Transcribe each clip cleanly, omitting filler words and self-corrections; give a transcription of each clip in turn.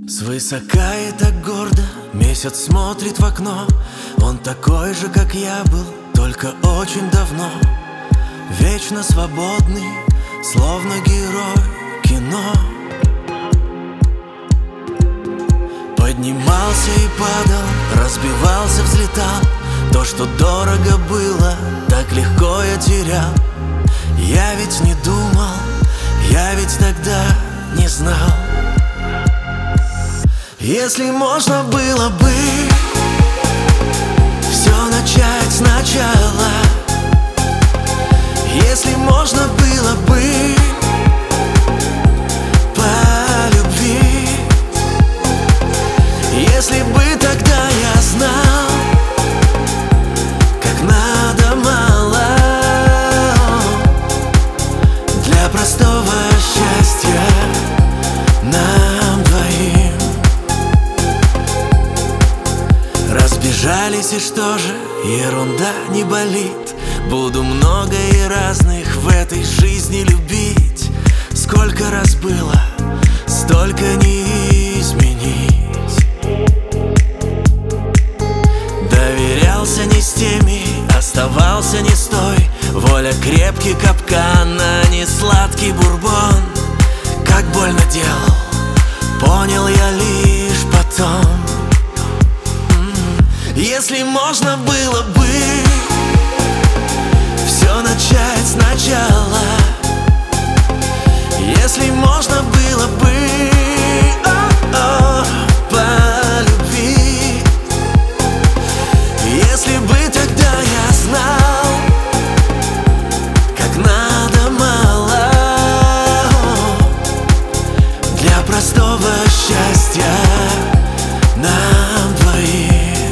Свысока и так гордо месяц смотрит в окно. Он такой же, как я был, только очень давно. Вечно свободный, словно герой кино. Поднимался и падал, разбивался, взлетал. То, что дорого было, так легко я терял. Я ведь не думал, я ведь тогда не знал. Если можно было бы все начать сначала, если можно было бы по любви, если бы тогда я знал, как надо мало для простого счастья нам двоим. Разбежались, и что же, ерунда, не болит. Буду много и разных в этой жизни любить. Сколько раз было, столько не изменить. Доверялся не с теми, оставался не с той. Воля крепкий капкан, а не сладкий бурбон. Как больно делал, понял я лишь потом. Если можно было бы все начать сначала, если можно было бы по любви, если бы тогда я знал, как надо мало для простого счастья нам двоим.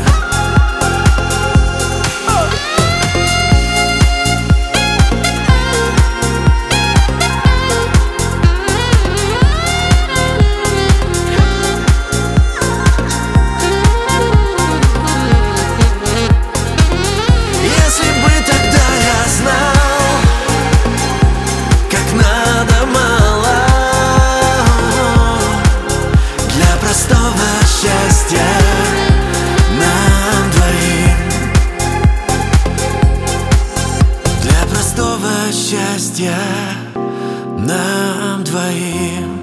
Счастья нам двоим, для простого счастья нам двоим.